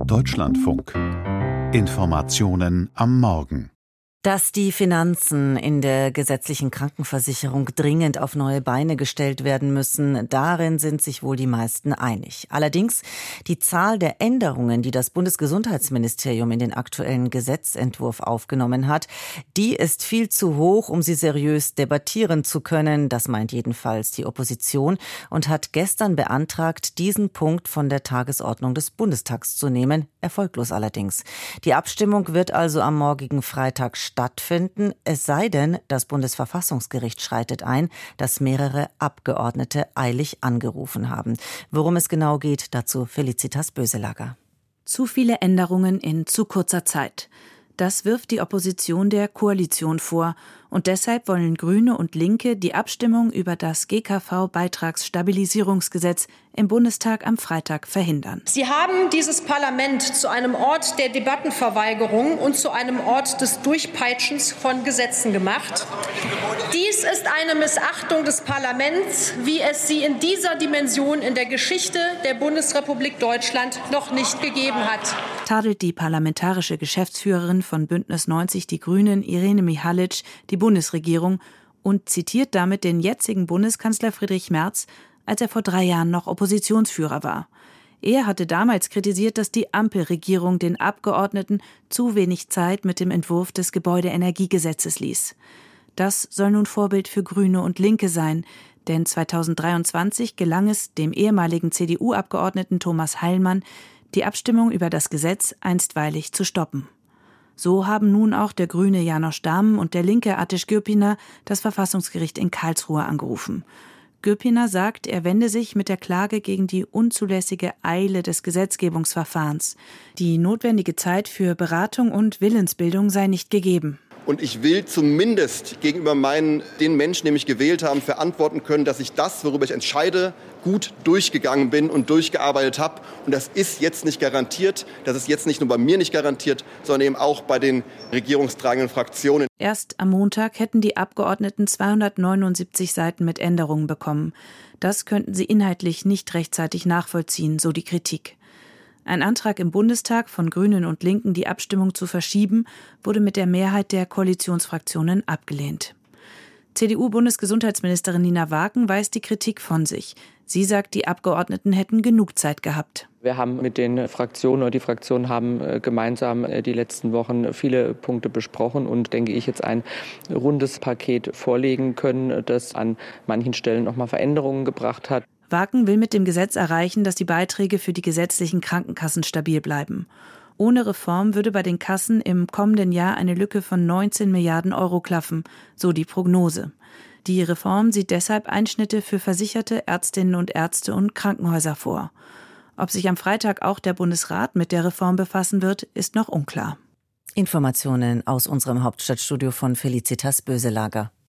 Deutschlandfunk. Informationen am Morgen. Dass die Finanzen in der gesetzlichen Krankenversicherung dringend auf neue Beine gestellt werden müssen, darin sind sich wohl die meisten einig. Allerdings die Zahl der Änderungen, die das Bundesgesundheitsministerium in den aktuellen Gesetzentwurf aufgenommen hat, die ist viel zu hoch, um sie seriös debattieren zu können. Das meint jedenfalls die Opposition und hat gestern beantragt, diesen Punkt von der Tagesordnung des Bundestags zu nehmen. Erfolglos allerdings. Die Abstimmung wird also am morgigen Freitag stattfinden, es sei denn, das Bundesverfassungsgericht schreitet ein, dass mehrere Abgeordnete eilig angerufen haben. Worum es genau geht, dazu Felicitas Böselager. Zu viele Änderungen in zu kurzer Zeit. Das wirft die Opposition der Koalition vor. Und deshalb wollen Grüne und Linke die Abstimmung über das GKV-Beitragsstabilisierungsgesetz im Bundestag am Freitag verhindern. Sie haben dieses Parlament zu einem Ort der Debattenverweigerung und zu einem Ort des Durchpeitschens von Gesetzen gemacht. Dies ist eine Missachtung des Parlaments, wie es sie in dieser Dimension in der Geschichte der Bundesrepublik Deutschland noch nicht gegeben hat. Tadelt die parlamentarische Geschäftsführerin von Bündnis 90 Die Grünen, Irene Mihalic, die Bundesregierung und zitiert damit den jetzigen Bundeskanzler Friedrich Merz, als er vor 3 Jahren noch Oppositionsführer war. Er hatte damals kritisiert, dass die Ampelregierung den Abgeordneten zu wenig Zeit mit dem Entwurf des Gebäudeenergiegesetzes ließ. Das soll nun Vorbild für Grüne und Linke sein, denn 2023 gelang es dem ehemaligen CDU-Abgeordneten Thomas Heilmann, die Abstimmung über das Gesetz einstweilig zu stoppen. So haben nun auch der Grüne János Dahm und der Linke Ateş Gürpınar das Verfassungsgericht in Karlsruhe angerufen. Gürpınar sagt, er wende sich mit der Klage gegen die unzulässige Eile des Gesetzgebungsverfahrens. Die notwendige Zeit für Beratung und Willensbildung sei nicht gegeben. Und ich will zumindest gegenüber den Menschen, die mich gewählt haben, verantworten können, dass ich das, worüber ich entscheide, gut durchgegangen bin und durchgearbeitet habe. Und das ist jetzt nicht garantiert. Das ist jetzt nicht nur bei mir nicht garantiert, sondern eben auch bei den regierungstragenden Fraktionen. Erst am Montag hätten die Abgeordneten 279 Seiten mit Änderungen bekommen. Das könnten sie inhaltlich nicht rechtzeitig nachvollziehen, so die Kritik. Ein Antrag im Bundestag von Grünen und Linken, die Abstimmung zu verschieben, wurde mit der Mehrheit der Koalitionsfraktionen abgelehnt. CDU-Bundesgesundheitsministerin Nina Wagen weist die Kritik von sich. Sie sagt, die Abgeordneten hätten genug Zeit gehabt. Wir haben mit den Fraktionen oder die Fraktionen haben gemeinsam die letzten Wochen viele Punkte besprochen und, denke ich, jetzt ein rundes Paket vorlegen können, das an manchen Stellen nochmal Veränderungen gebracht hat. Wagen will mit dem Gesetz erreichen, dass die Beiträge für die gesetzlichen Krankenkassen stabil bleiben. Ohne Reform würde bei den Kassen im kommenden Jahr eine Lücke von 19 Milliarden Euro klaffen, so die Prognose. Die Reform sieht deshalb Einschnitte für versicherte Ärztinnen und Ärzte und Krankenhäuser vor. Ob sich am Freitag auch der Bundesrat mit der Reform befassen wird, ist noch unklar. Informationen aus unserem Hauptstadtstudio von Felicitas Böselager.